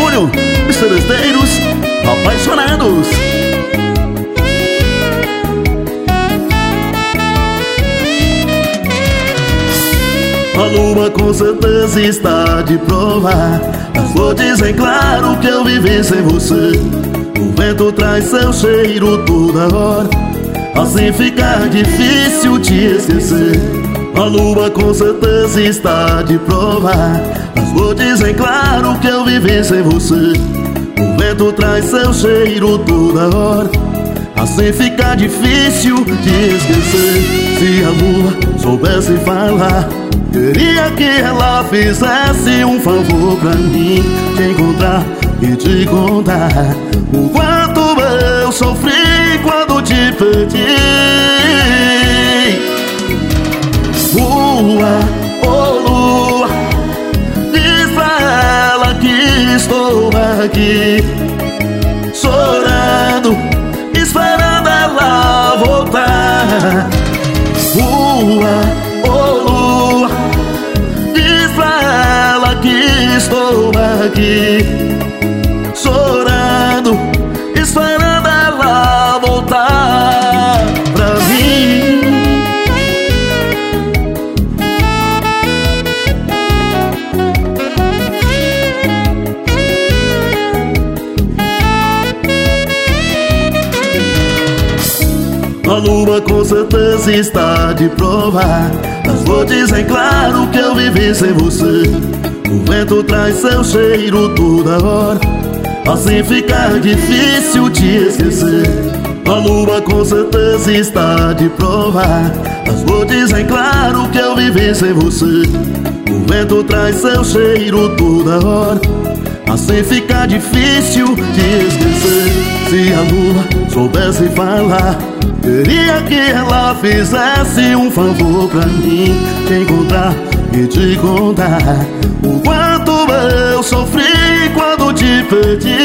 Júnior, os seresteiros apaixonados. A lua com certeza está de prova. As flores dizem claro que eu vivi sem você. O vento traz seu cheiro toda hora, assim fica difícil te esquecer. A lua com certeza está de prova. As flores dizem claro que eu vivi sem você. O vento traz seu cheiro toda hora, assim fica difícil de esquecer. Se a lua soubesse falar, queria que ela fizesse um favor pra mim, te encontrar e te contar o quanto eu sofri quando te perdi. Lua, oh lua, diz pra ela que estou aqui, chorando, esperando ela voltar. Lua, oh lua, diz pra ela que estou aqui, chorando, esperando ela voltar pra mim. A lua com certeza está de prova. As flores dizem claro que eu vivi sem você. O vento traz seu cheiro toda hora, assim fica difícil te esquecer. A lua com certeza está de prova. As flores dizem claro que eu vivi sem você. O vento traz seu cheiro toda hora, assim fica difícil te esquecer. Se a lua soubesse falar, queria que ela fizesse um favor pra mim, te encontrar e te contar o quanto eu sofri quando te perdi.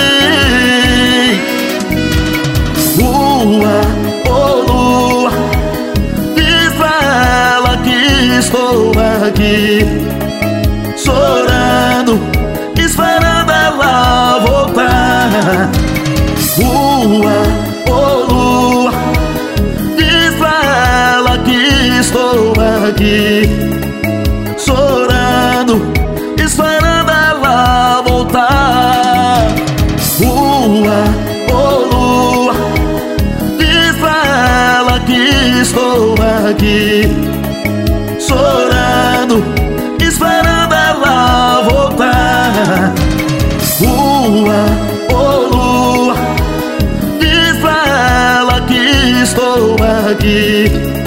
Lua, oh lua, diz pra ela que estou aqui, chorando, esperando ela voltar. Lua, oh lua, diz pra ela que estou aqui, chorando, esperando ela voltar. Lua, oh lua, diz pra ela que estou aqui, chorando, esperando ela voltar. Lua, oh lua, diz pra ela que estou aqui,